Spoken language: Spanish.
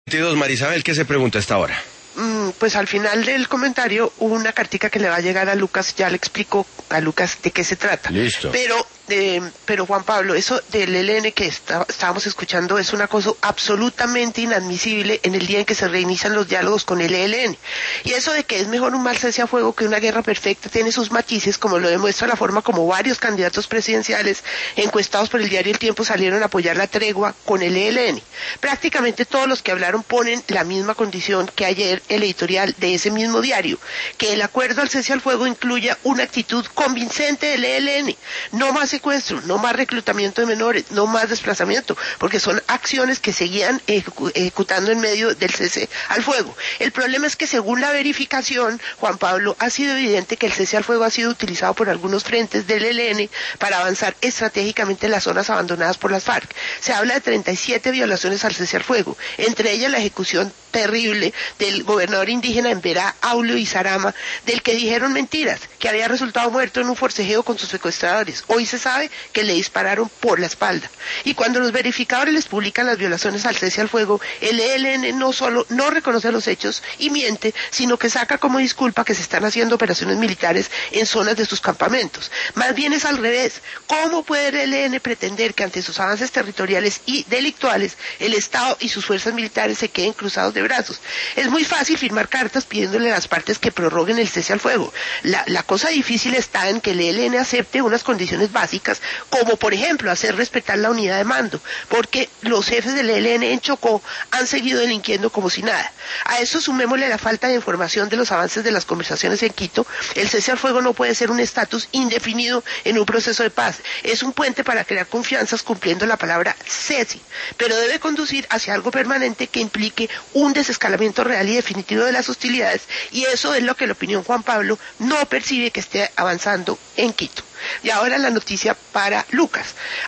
22, Marisabel, ¿qué se pregunta a esta hora? Pues al final del comentario hubo una cartica que le va a llegar a Lucas, ya le explico a Lucas de qué se trata. Listo. Pero Juan Pablo, eso del ELN que estábamos escuchando es una cosa absolutamente inadmisible en el día en que se reinician los diálogos con el ELN. Y eso de que es mejor un mal cese a fuego que una guerra perfecta tiene sus matices, como lo demuestra la forma como varios candidatos presidenciales encuestados por el diario El Tiempo salieron a apoyar la tregua con el ELN. Prácticamente todos los que hablaron ponen la misma condición que ayer el editorial de ese mismo diario, que el acuerdo al cese al fuego incluya una actitud convincente del ELN, no más secuestro, no más reclutamiento de menores, no más desplazamiento, porque son acciones que seguían ejecutando en medio del cese al fuego. El problema es que según la verificación, Juan Pablo, ha sido evidente que el cese al fuego ha sido utilizado por algunos frentes del ELN para avanzar estratégicamente en las zonas abandonadas por las FARC. Se habla de 37 violaciones al cese al fuego, entre ellas la ejecución terrible del gobernador indígena en Verá, Aulio y Sarama, del que dijeron mentiras, que había resultado muerto en un forcejeo con sus secuestradores. Hoy se sabe que le dispararon por la espalda. Y cuando los verificadores les publican las violaciones al cese al fuego, el ELN no solo no reconoce los hechos y miente, sino que saca como disculpa que se están haciendo operaciones militares en zonas de sus campamentos. Más bien es al revés. ¿Cómo puede el ELN pretender que ante sus avances territoriales y delictuales el Estado y sus fuerzas militares se queden cruzados de brazos? Es muy fácil firmar cartas pidiéndole a las partes que prorroguen el cese al fuego. La cosa difícil está en que el ELN acepte unas condiciones básicas, como por ejemplo hacer respetar la unidad de mando, porque los jefes del ELN en Chocó han seguido delinquiendo como si nada. A eso sumémosle la falta de información de los avances de las conversaciones en Quito. El cese al fuego no puede ser un estatus indefinido en un proceso de paz. Es un puente para crear confianzas cumpliendo la palabra cese, pero debe conducir hacia algo permanente que implique un desescalamiento real y definitivo de las hostilidades, y eso es lo que la opinión Juan Pablo no percibe que esté avanzando en Quito. Y ahora la noticia para Lucas.